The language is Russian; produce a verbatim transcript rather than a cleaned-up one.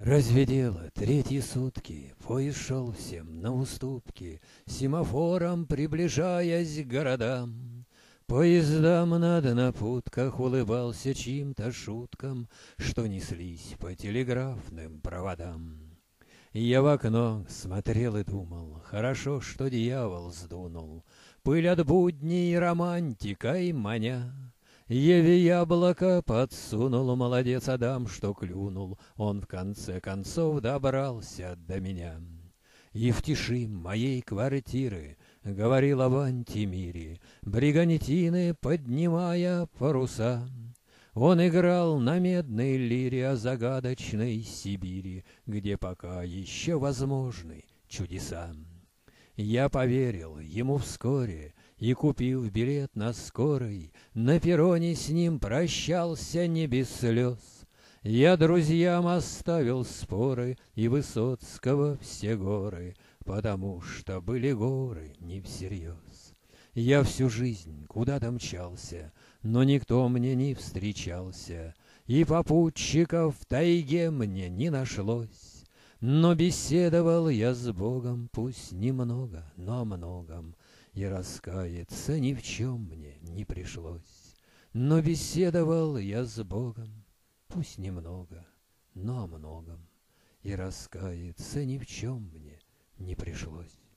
Разве дело третьи сутки, поезд шел всем на уступки, семафором приближаясь к городам. Поездам над напутках улыбался чьим-то шуткам, что неслись по телеграфным проводам. Я в окно смотрел и думал, хорошо, что дьявол сдунул пыль от будней романтикой маня. Еве яблоко подсунул молодец Адам, что клюнул, он в конце концов добрался до меня. И в тиши моей квартиры говорил об антимире, бригантины поднимая паруса. Он играл на медной лире о загадочной Сибири, где пока еще возможны чудеса. Я поверил ему вскоре и, купив билет на скорой, на перроне с ним прощался не без слез. Я друзьям оставил споры и Высоцкого все горы, потому что были горы не всерьез. Я всю жизнь куда-то мчался, но никто мне не встречался, и попутчиков в тайге мне не нашлось. Но беседовал я с Богом, пусть немного, но о многом, и раскаяться ни в чем мне не пришлось. Но беседовал я с Богом, пусть немного, но о многом, и раскаяться ни в чем мне не пришлось.